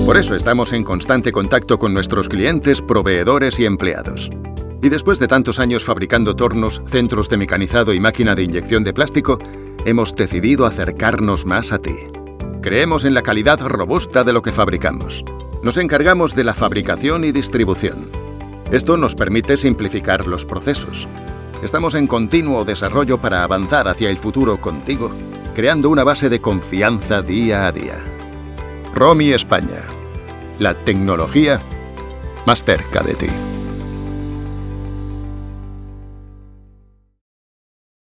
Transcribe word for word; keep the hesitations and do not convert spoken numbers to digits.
Por eso estamos en constante contacto con nuestros clientes, proveedores y empleados. Y después de tantos años fabricando tornos, centros de mecanizado y máquina de inyección de plástico, hemos decidido acercarnos más a ti. Creemos en la calidad robusta de lo que fabricamos. Nos encargamos de la fabricación y distribución. Esto nos permite simplificar los procesos. Estamos en continuo desarrollo para avanzar hacia el futuro contigo, creando una base de confianza día a día. Romi España. La tecnología más cerca de ti.